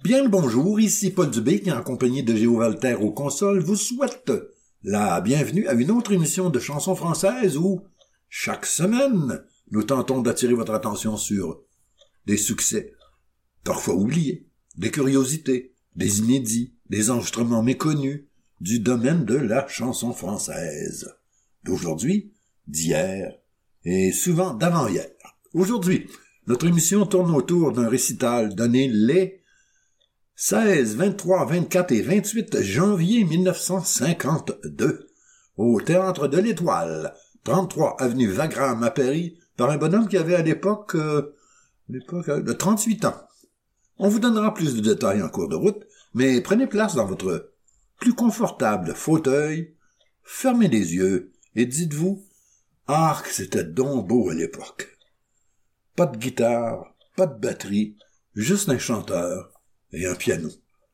Bien le bonjour, ici Paul Dubé qui, en compagnie de Géo Valterre aux consoles, vous souhaite la bienvenue à une autre émission de chansons françaises où, chaque semaine, nous tentons d'attirer votre attention sur des succès, parfois oubliés, des curiosités, des inédits, des enregistrements méconnus du domaine de la chanson française, d'aujourd'hui, d'hier et souvent d'avant-hier. Aujourd'hui, notre émission tourne autour d'un récital donné les 16, 23, 24 et 28 janvier 1952 au Théâtre de l'Étoile, 33 avenue Wagram à Paris, par un bonhomme qui avait à l'époque de 38 ans. On vous donnera plus de détails en cours de route, mais prenez place dans votre plus confortable fauteuil, fermez les yeux et dites-vous « Ah, que c'était donc beau à l'époque !» Pas de guitare, pas de batterie, juste un chanteur et un piano.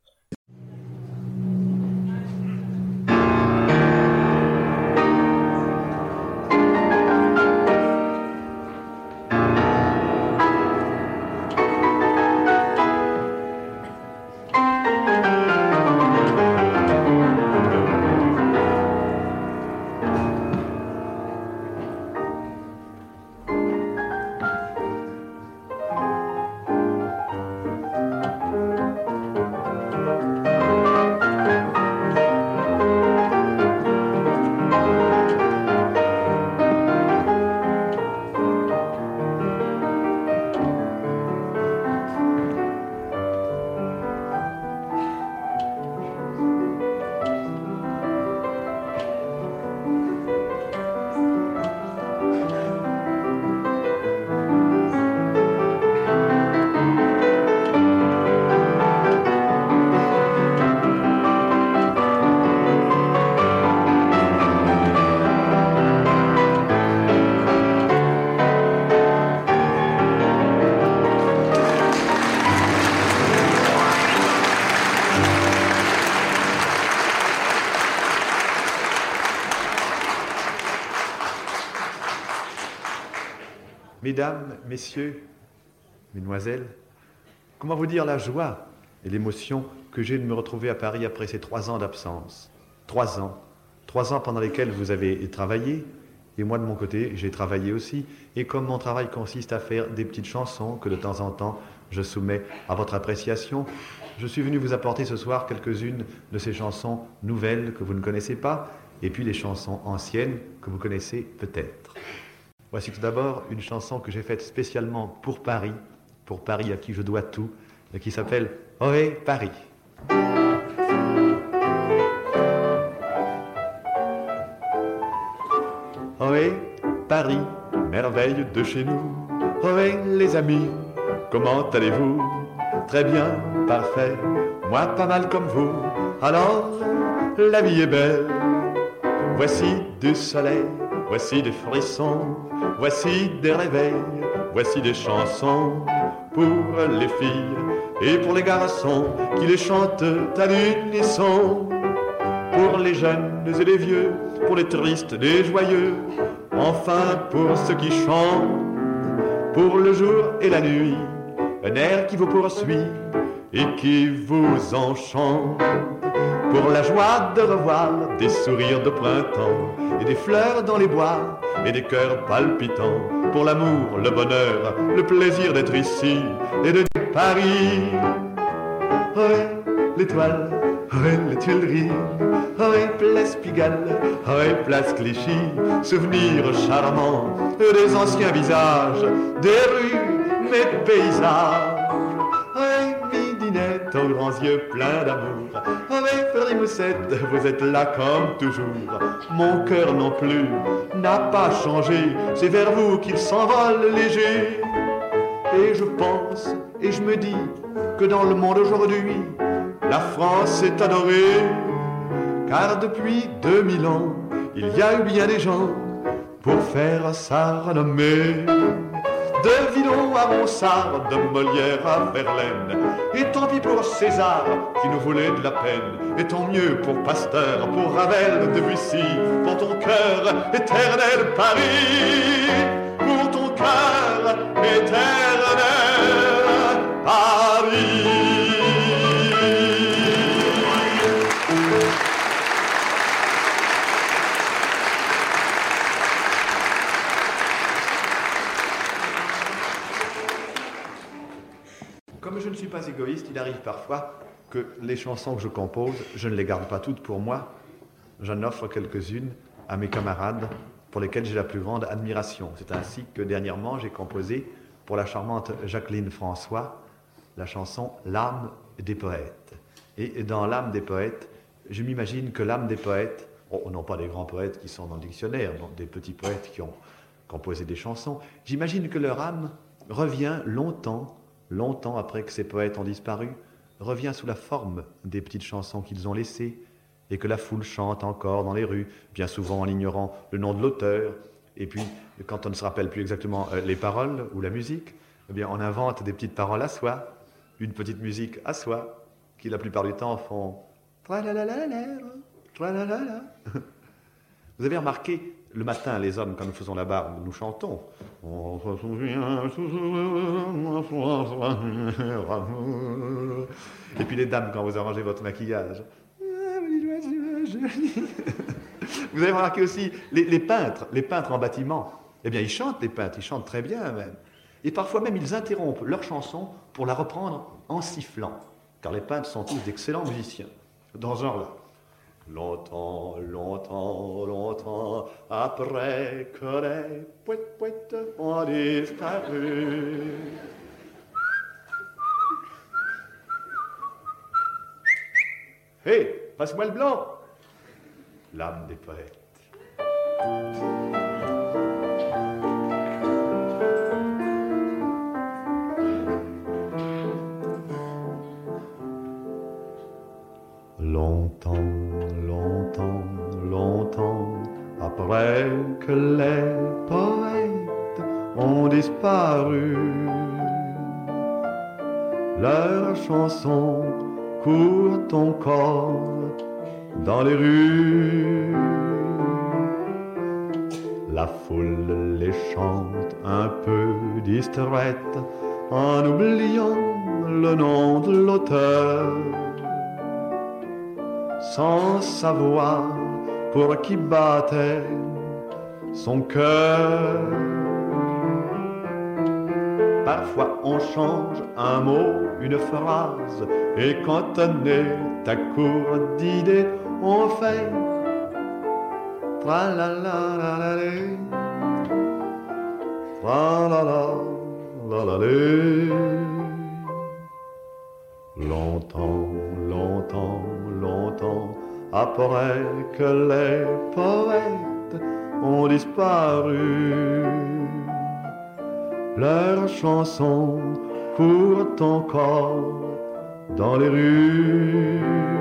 Mesdames, messieurs, mesdemoiselles, comment vous dire la joie et l'émotion que j'ai de me retrouver à Paris après ces 3 ans d'absence. 3 ans pendant lesquels vous avez travaillé, et moi de mon côté, j'ai travaillé aussi, et comme mon travail consiste à faire des petites chansons que de temps en temps je soumets à votre appréciation, je suis venu vous apporter ce soir quelques-unes de ces chansons nouvelles que vous ne connaissez pas, et puis des chansons anciennes que vous connaissez peut-être. Voici tout d'abord une chanson que j'ai faite spécialement pour Paris à qui je dois tout, et qui s'appelle « Ohé Paris ». Ohé Paris, merveille de chez nous, ohé les amis, comment allez-vous? Très bien, parfait, moi pas mal comme vous, alors la vie est belle. Voici du soleil, voici des frissons, voici des réveils, voici des chansons pour les filles et pour les garçons qui les chantent à l'unisson. Pour les jeunes et les vieux, pour les tristes, les joyeux, enfin pour ceux qui chantent, pour le jour et la nuit, un air qui vous poursuit et qui vous enchante. Pour la joie de revoir des sourires de printemps et des fleurs dans les bois et des cœurs palpitants. Pour l'amour, le bonheur, le plaisir d'être ici et de Paris. Ohé, l'étoile, ohé, les Tuileries, ohé, place Pigalle, ohé, place Clichy. Souvenirs charmants des anciens visages, des rues, mes paysages. Ohé, Midinette, aux grands yeux pleins d'amour. Ohé, Frémoussette, vous êtes là comme toujours. Mon cœur non plus n'a pas changé, c'est vers vous qu'il s'envole léger. Et je pense et je me dis que dans le monde aujourd'hui, la France est adorée. Car depuis 2000 ans, il y a eu bien des gens pour faire sa renommée. De Villon à Ronsard, de Molière à Verlaine, et tant pis pour César qui nous voulait de la peine, et tant mieux pour Pasteur, pour Ravel, Debussy, pour ton cœur éternel Paris, pour ton cœur éternel Paris. Comme je ne suis pas égoïste, il arrive parfois que les chansons que je compose, je ne les garde pas toutes pour moi. J'en offre quelques-unes à mes camarades pour lesquels j'ai la plus grande admiration. C'est ainsi que dernièrement, j'ai composé pour la charmante Jacqueline François la chanson « L'âme des poètes ». Et dans « L'âme des poètes », je m'imagine que l'âme des poètes, non pas des grands poètes qui sont dans le dictionnaire, non, des petits poètes qui ont composé des chansons, j'imagine que leur âme revient longtemps après que ces poètes ont disparu, revient sous la forme des petites chansons qu'ils ont laissées, et que la foule chante encore dans les rues, bien souvent en ignorant le nom de l'auteur, et puis quand on ne se rappelle plus exactement les paroles ou la musique, eh bien on invente des petites paroles à soi, une petite musique à soi, qui la plupart du temps font tra-la-la-la-la, tra-la-la-la. Vous avez remarqué, le matin, les hommes, quand nous faisons la barbe, nous chantons. On se souvient. Et puis les dames, quand vous arrangez votre maquillage. Vous avez remarqué aussi les peintres en bâtiment. Eh bien, ils chantent, les peintres, ils chantent très bien même. Et parfois même, ils interrompent leur chanson pour la reprendre en sifflant. Car les peintres sont tous d'excellents musiciens. Dans ce genre-là. Longtemps, longtemps, longtemps, après que les poètes ont disparu. Hé, passe-moi le blanc. L'âme des poètes. Longtemps, longtemps, longtemps, après que les poètes ont disparu, leurs chansons courent encore dans les rues. La foule les chante un peu distraite en oubliant le nom de l'auteur, sans savoir pour qui battait son cœur. Parfois on change un mot, une phrase, et quand on est à court d'idées, on fait tra-la-la-la-la-lé, tra-la-la-la-la-lé. Longtemps, longtemps, longtemps, après que les poètes ont disparu, leurs chansons courent encore dans les rues.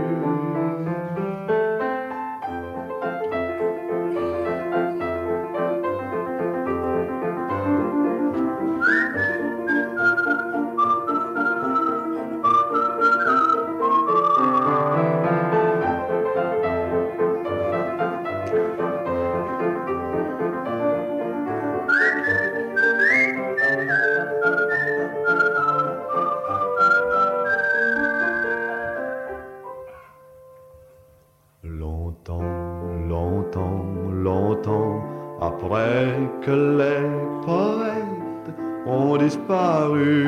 Après que les poètes ont disparu,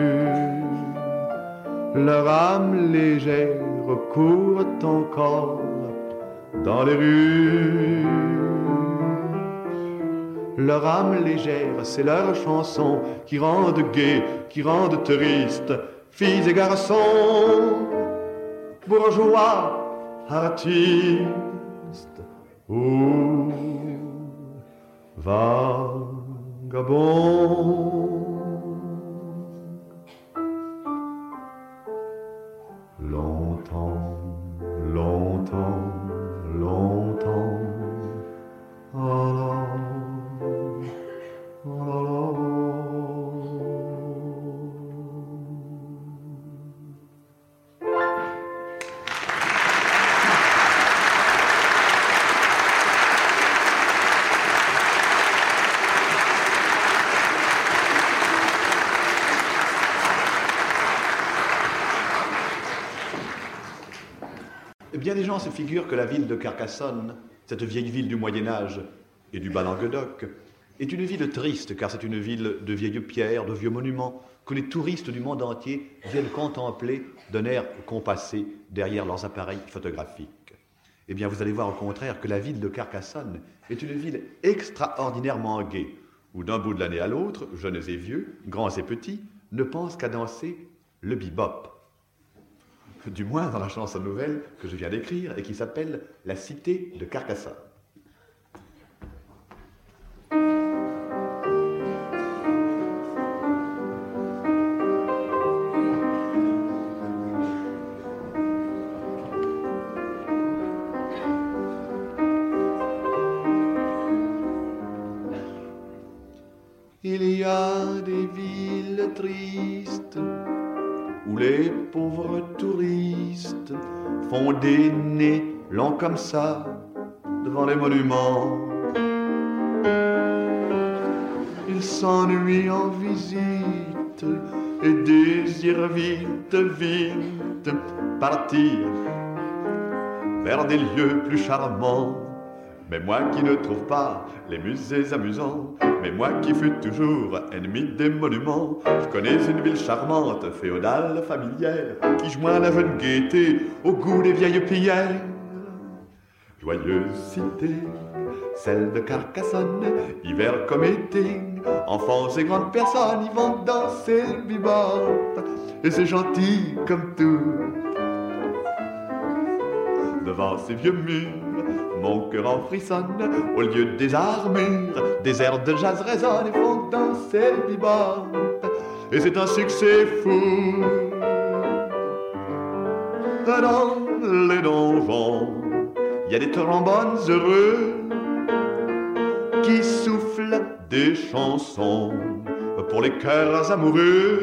leur âme légère court encore dans les rues. Leur âme légère, c'est leur chanson qui rendent gai, qui rendent triste, filles et garçons, bourgeois, artistes ou vagabonds. Longtemps, longtemps, longtemps, alors, alors. Bien des gens se figurent que la ville de Carcassonne, cette vieille ville du Moyen-Âge et du bas Languedoc, est une ville triste, car c'est une ville de vieilles pierres, de vieux monuments, que les touristes du monde entier viennent contempler d'un air compassé derrière leurs appareils photographiques. Eh bien, vous allez voir au contraire que la ville de Carcassonne est une ville extraordinairement gaie, où d'un bout de l'année à l'autre, jeunes et vieux, grands et petits, ne pensent qu'à danser le bebop. Du moins dans la chanson nouvelle que je viens d'écrire et qui s'appelle « La cité de Carcassonne ». Il y a des villes tristes où les pauvres touristes font des nez longs comme ça devant les monuments. Ils s'ennuient en visite et désirent vite, vite partir vers des lieux plus charmants. Mais moi qui ne trouve pas les musées amusants, mais moi qui fus toujours ennemi des monuments, je connais une ville charmante, féodale, familière, qui joint la jeune gaieté au goût des vieilles pierres. Joyeuse cité, celle de Carcassonne, hiver comme été, enfants et grandes personnes y vont danser le bebop, et c'est gentil comme tout. Devant ces vieux murs, mon cœur en frissonne, au lieu des armures, des airs de jazz résonnent et font danser le bebop, et c'est un succès fou. Dans les donjons, il y a des trombones heureux qui soufflent des chansons pour les cœurs amoureux,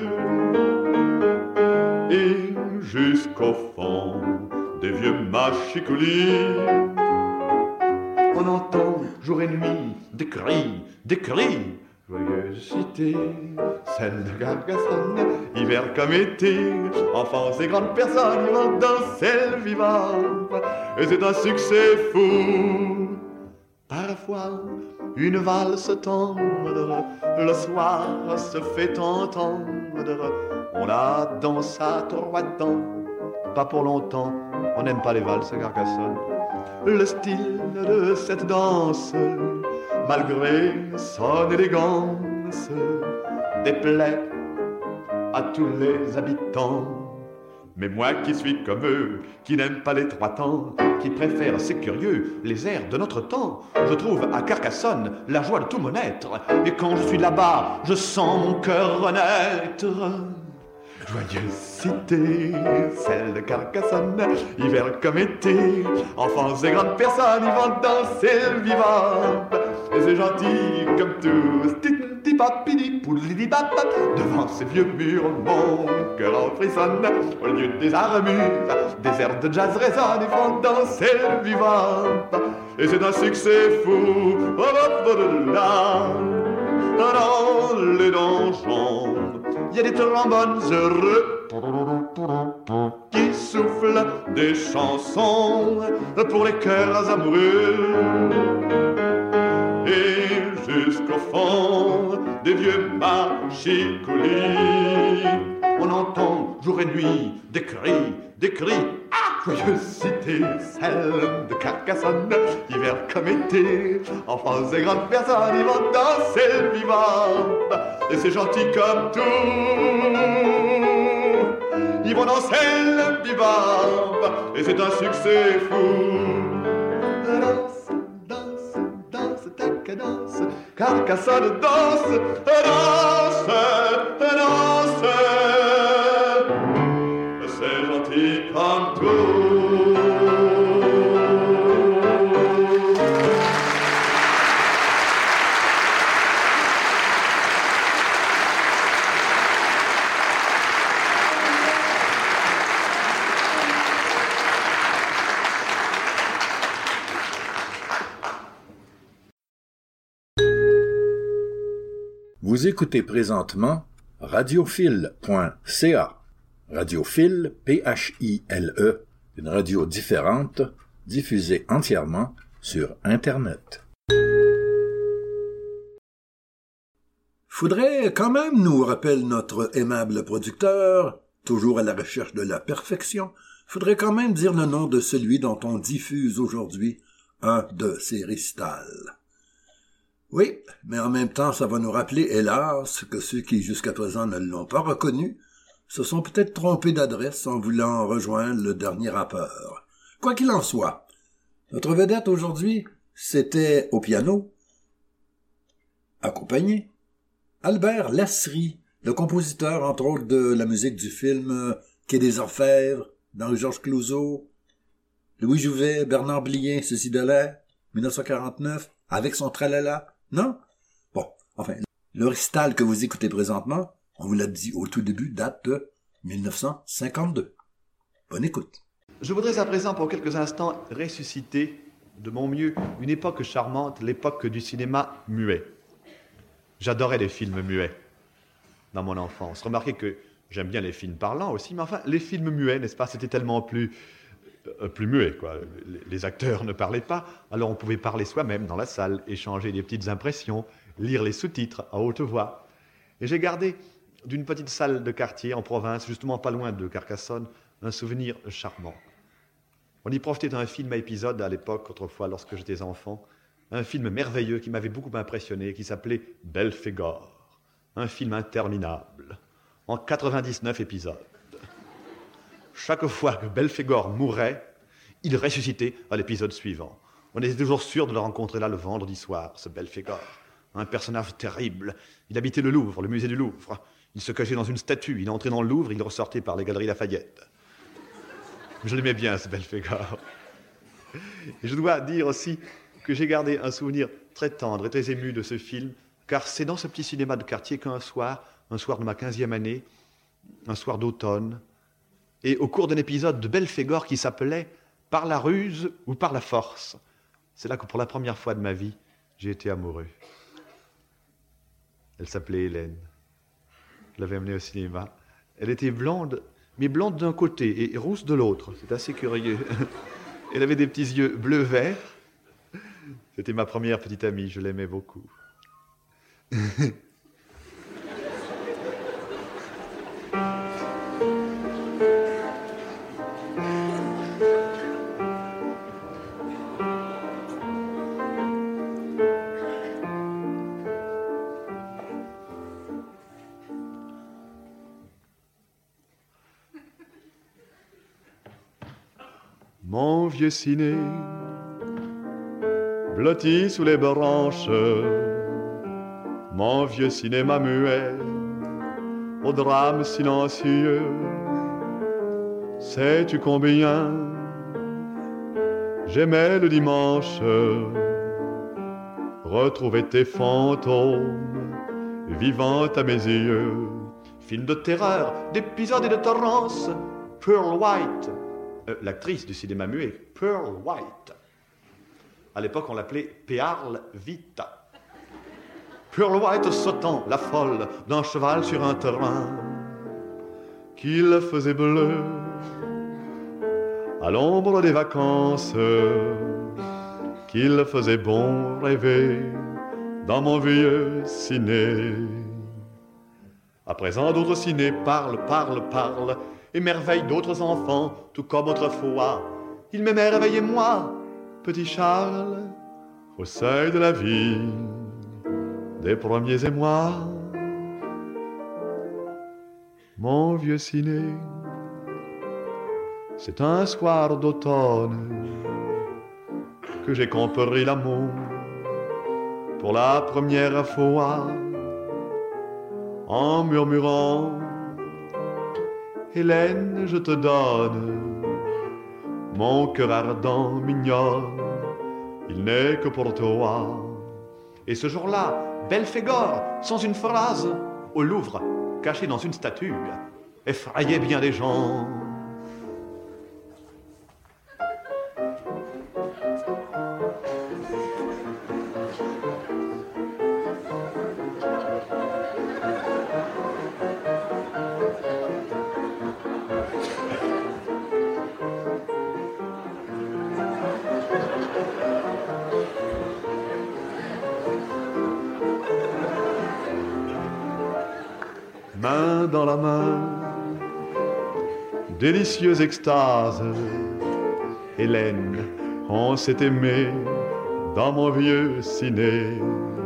et jusqu'au fond des vieux machicoulis, on entend jour et nuit des cris, des cris. Joyeuse cité, celle de Carcassonne, hiver comme été, enfants et grandes personnes vont danser le vivant, et c'est un succès fou. Parfois, une valse tendre, le soir se fait entendre, on la danse à 3 temps, pas pour longtemps, on n'aime pas les valses à Carcassonne. Le style de cette danse, malgré son élégance, déplaît à tous les habitants. Mais moi qui suis comme eux, qui n'aime pas les 3 temps, qui préfère, c'est curieux, les airs de notre temps, je trouve à Carcassonne la joie de tout mon être. Et quand je suis là-bas, je sens mon cœur renaître. Joyeuse cité, celle de Carcassonne, hiver comme été, enfants et grandes personnes y vont danser le vivant, et c'est gentil comme tous. Devant ces vieux murs, mon cœur en frissonne, au lieu des armures, des airs de jazz résonnent et font danser le vivant, et c'est un succès fou. Dans les donjons, il y a des trombones heureux qui soufflent des chansons pour les cœurs amoureux, et jusqu'au fond des vieux machicoulis, on entend jour et nuit des cris, des cris. Ah, joyeuse cité, celle de Carcassonne, hiver comme été, enfants et grandes personnes y vont danser le vivant, et c'est gentil comme tout. Ils vont danser le bebop, et c'est un succès fou. Danse, danse, danse, tac, danse, Carcassonne danse, danse, danse, c'est gentil comme tout. Vous écoutez présentement radiophile.ca. Radiophile, P-H-I-L-E, une radio différente, diffusée entièrement sur Internet. Faudrait quand même, nous rappelle notre aimable producteur, toujours à la recherche de la perfection, faudrait quand même dire le nom de celui dont on diffuse aujourd'hui un de ses récitals. Oui, mais en même temps, ça va nous rappeler, hélas, que ceux qui jusqu'à présent ne l'ont pas reconnu se sont peut-être trompés d'adresse en voulant rejoindre le dernier rappeur. Quoi qu'il en soit, notre vedette aujourd'hui, c'était au piano, accompagné, Albert Lasserie, le compositeur, entre autres, de la musique du film Quai des Orfèvres, d'Henri-Georges Clouzot, Louis Jouvet, Bernard Blier, Ceci de l'air, 1949, avec son tralala, non? Bon, enfin, le récital que vous écoutez présentement, on vous l'a dit au tout début, date de 1952. Bonne écoute. Je voudrais à présent pour quelques instants ressusciter de mon mieux une époque charmante, l'époque du cinéma muet. J'adorais les films muets dans mon enfance. Remarquez que j'aime bien les films parlants aussi, mais enfin, les films muets, n'est-ce pas, c'était tellement plus muet, quoi. Les acteurs ne parlaient pas, alors on pouvait parler soi-même dans la salle, échanger des petites impressions, lire les sous-titres à haute voix. Et j'ai gardé d'une petite salle de quartier en province, justement pas loin de Carcassonne, un souvenir charmant. On y projetait d'un film à épisode à l'époque, autrefois, lorsque j'étais enfant, un film merveilleux qui m'avait beaucoup impressionné, qui s'appelait Belphégor, un film interminable, en 99 épisodes. Chaque fois que Belphégor mourait, il ressuscitait à l'épisode suivant. On était toujours sûr de le rencontrer là le vendredi soir, ce Belphégor. Un personnage terrible. Il habitait le Louvre, le musée du Louvre. Il se cachait dans une statue. Il entrait dans le Louvre, il ressortait par les galeries Lafayette. Je l'aimais bien, ce Belphégor. Et je dois dire aussi que j'ai gardé un souvenir très tendre et très ému de ce film, car c'est dans ce petit cinéma de quartier qu'un soir de ma 15e année, un soir d'automne, et au cours d'un épisode de Belphégor qui s'appelait « Par la ruse ou par la force », c'est là que pour la première fois de ma vie, j'ai été amoureux. Elle s'appelait Hélène. Je l'avais amenée au cinéma. Elle était blonde, mais blonde d'un côté et rousse de l'autre. C'est assez curieux. Elle avait des petits yeux bleu-vert. C'était ma première petite amie, je l'aimais beaucoup. Mon vieux ciné, blotti sous les branches, mon vieux cinéma muet, au drame silencieux, sais-tu combien j'aimais le dimanche retrouver tes fantômes vivant à mes yeux. Film de terreur, d'épisodes et de torrance, Pearl White, l'actrice du cinéma muet, Pearl White. À l'époque, on l'appelait Pearl Vita. Pearl White sautant, la folle, d'un cheval sur un terrain qu'il faisait bleu à l'ombre des vacances, qu'il faisait bon rêver dans mon vieux ciné. À présent, d'autres ciné parlent, émerveillent d'autres enfants, tout comme autrefois. Ils m'émerveillent moi, petit Charles, au seuil de la vie des premiers émois. Mon vieux ciné, c'est un soir d'automne que j'ai compris l'amour pour la première fois, en murmurant: Hélène, je te donne mon cœur ardent, mignonne, il n'est que pour toi. Et ce jour-là, Belphégor, sans une phrase, au Louvre, caché dans une statue, effrayait bien des gens. main dans la main. Délicieuse extase, Hélène, on s'est aimé dans mon vieux ciné.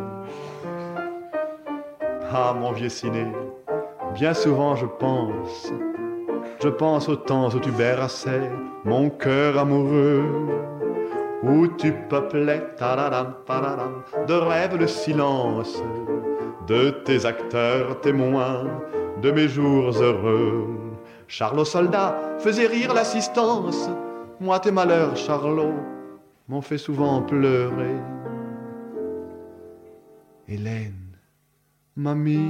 Ah, mon vieux ciné, bien souvent je pense au temps où tu berçais mon cœur amoureux, où tu peuplais tadadam, tadadam, de rêves le silence de tes acteurs témoins de mes jours heureux. Charlot soldat faisait rire l'assistance, moi tes malheurs, Charlot, m'ont fait souvent pleurer. Hélène, mamie,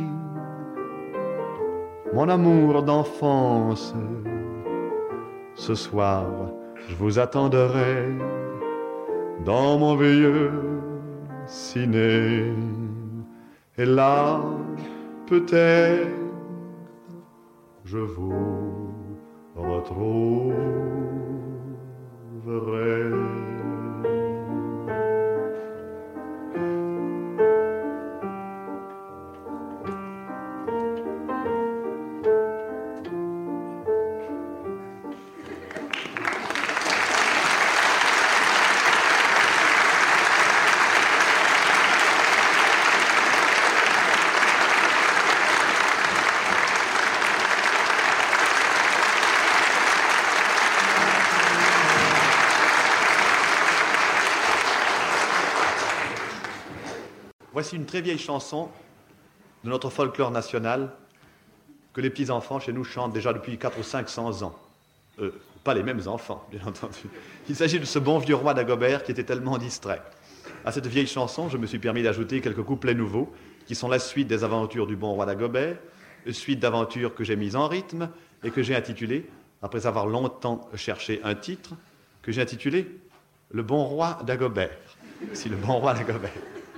mon amour d'enfance, ce soir je vous attendrai dans mon vieux ciné. Et là, peut-être, je vous retrouverai. Voici une très vieille chanson de notre folklore national que les petits-enfants chez nous chantent déjà depuis 400 ou 500 ans. Pas les mêmes enfants, bien entendu. Il s'agit de ce bon vieux roi d'Agobert qui était tellement distrait. À cette vieille chanson, je me suis permis d'ajouter quelques couplets nouveaux qui sont la suite des aventures du bon roi d'Agobert, suite d'aventures que j'ai mises en rythme et que j'ai intitulées, après avoir longtemps cherché un titre, que j'ai intitulé « Le bon roi d'Agobert ». Si, le bon roi d'Agobert.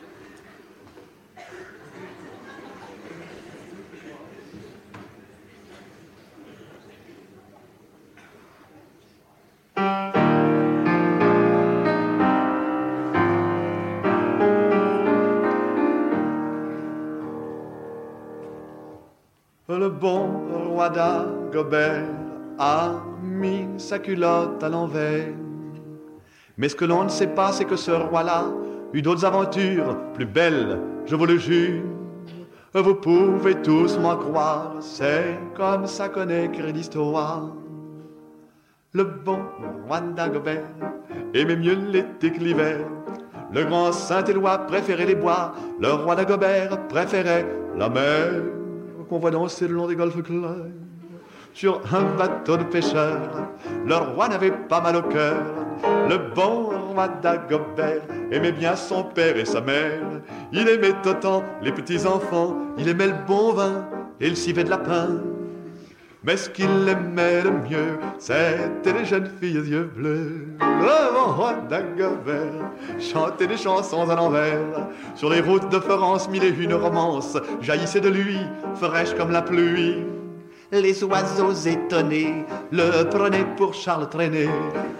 Le bon roi d'Agobert a mis sa culotte à l'envers. Mais ce que l'on ne sait pas, c'est que ce roi-là eut d'autres aventures plus belles, je vous le jure. Vous pouvez tous m'en croire, c'est comme ça qu'on écrit l'histoire. Le bon roi d'Agobert aimait mieux l'été que l'hiver. Le grand Saint-Éloi préférait les bois, le roi d'Agobert préférait la mer. Qu'on voit danser le long des golfes clairs sur un bateau de pêcheurs. Le roi n'avait pas mal au cœur. Le bon roi d'Agobert aimait bien son père et sa mère. Il aimait autant les petits enfants, il aimait le bon vin et le civet de lapin. Mais ce qu'il aimait le mieux, c'était les jeunes filles aux yeux bleus. Le bon roi d'Agobert chantait des chansons à l'envers. Sur les routes de France, mille et une romances jaillissaient de lui, fraîches comme la pluie. Les oiseaux étonnés le prenaient pour Charles Trenet.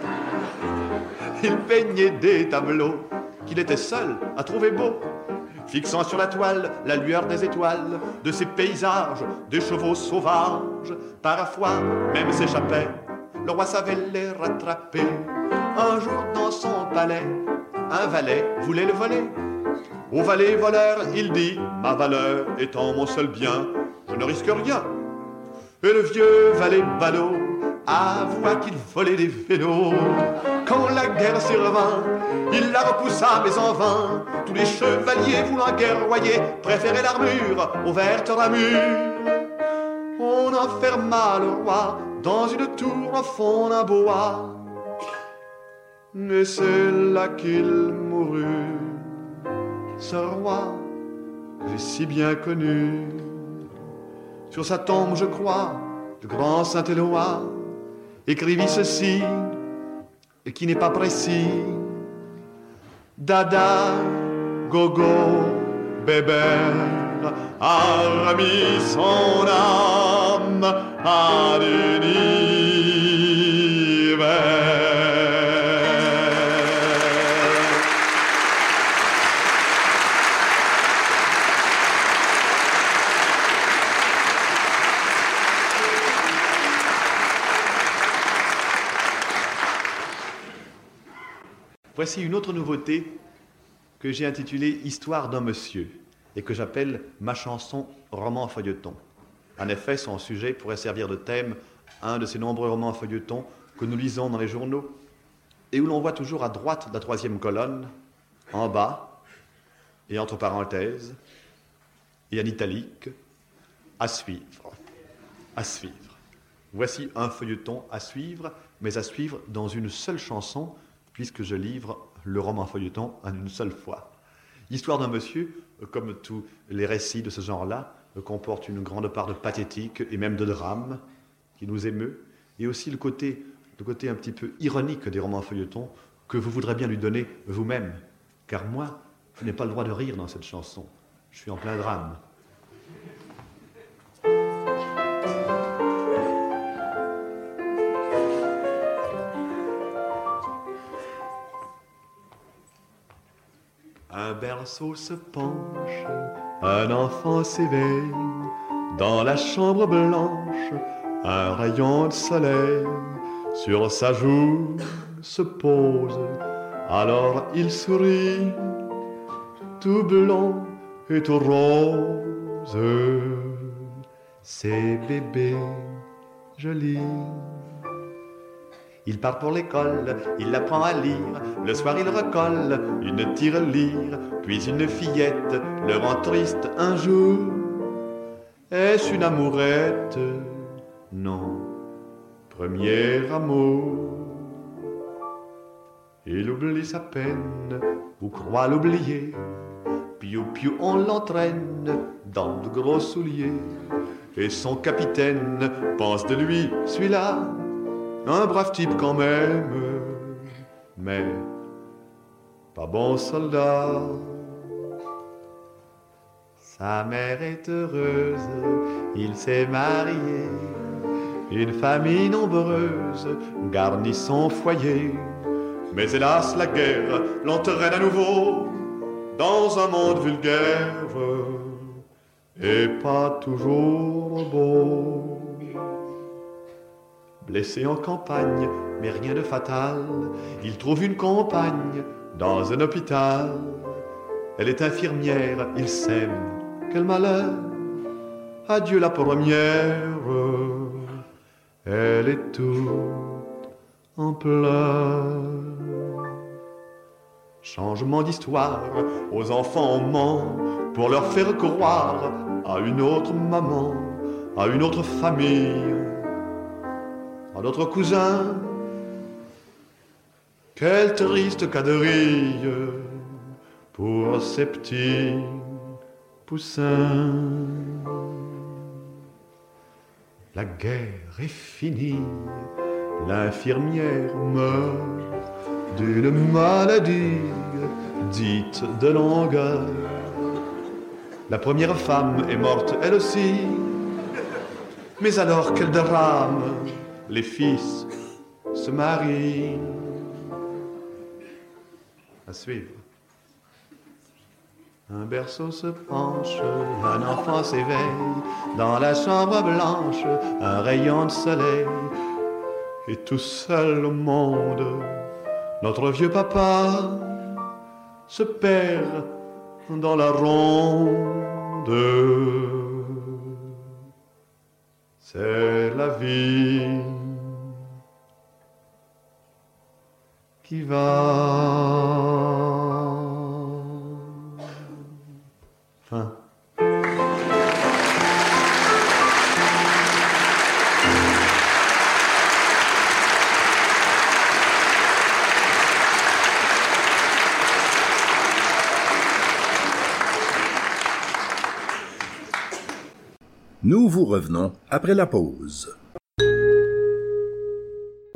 Il peignait des tableaux qu'il était seul à trouver beaux, fixant sur la toile la lueur des étoiles, de ces paysages, des chevaux sauvages. Parfois même s'échappaient, le roi savait les rattraper. Un jour dans son palais, un valet voulait le voler. Au valet voleur, il dit, ma valeur étant mon seul bien, je ne risque rien. Et le vieux valet ballot avoua qu'il volait des vélos. Quand la guerre survint, il la repoussa mais en vain. Tous les chevaliers voulant guerroyer préféraient l'armure aux vertes ramures. On enferma le roi dans une tour au fond d'un bois. Et c'est là qu'il mourut, ce roi que j'ai si bien connu. Sur sa tombe, je crois, le grand Saint-Éloi écrivit ceci, et qui n'est pas précis. Dada, gogo, bébert, a remis son âme à l'univers. Voici une autre nouveauté que j'ai intitulée « Histoire d'un monsieur » et que j'appelle ma chanson roman feuilleton. En effet, son sujet pourrait servir de thème à un de ces nombreux romans feuilletons que nous lisons dans les journaux et où l'on voit toujours à droite de la troisième colonne, en bas et entre parenthèses et en italique, à suivre. À suivre. Voici un feuilleton à suivre, mais à suivre dans une seule chanson, puisque je livre le roman feuilleton en une seule fois. L'histoire d'un monsieur, comme tous les récits de ce genre-là, comporte une grande part de pathétique et même de drame qui nous émeut, et aussi le côté un petit peu ironique des romans feuilletons que vous voudrez bien lui donner vous-même, car moi, je n'ai pas le droit de rire dans cette chanson. Je suis en plein drame. Un berceau se penche, un enfant s'éveille, dans la chambre blanche, un rayon de soleil sur sa joue se pose, alors il sourit, tout blanc et tout rose. C'est bébé joli. Il part pour l'école, il apprend à lire, le soir il recolle une tirelire, puis une fillette le rend triste un jour. Est-ce une amourette? Non, premier amour. Il oublie sa peine, ou croit l'oublier, piou piou on l'entraîne dans de gros souliers, et son capitaine pense de lui, celui-là, un brave type quand même, mais pas bon soldat. Sa mère est heureuse, il s'est marié, une famille nombreuse garnit son foyer. Mais hélas la guerre l'entraîne à nouveau dans un monde vulgaire et pas toujours beau. Blessé en campagne, mais rien de fatal, il trouve une compagne dans un hôpital. Elle est infirmière, ils s'aiment, quel malheur, adieu la première. Elle est toute en pleurs. Changement d'histoire, aux enfants on ment pour leur faire croire à une autre maman, à une autre famille, à d'autres cousins. Quel triste quadrille pour ces petits poussins. La guerre est finie, l'infirmière meurt d'une maladie dite de longueur. La première femme est morte elle aussi, mais alors quel drame, les fils se marient. À suivre. Un berceau se penche, un enfant s'éveille, dans la chambre blanche, un rayon de soleil, et tout seul au monde, notre vieux papa se perd dans la ronde. C'est la vie qui va. Fin. Nous vous revenons après la pause.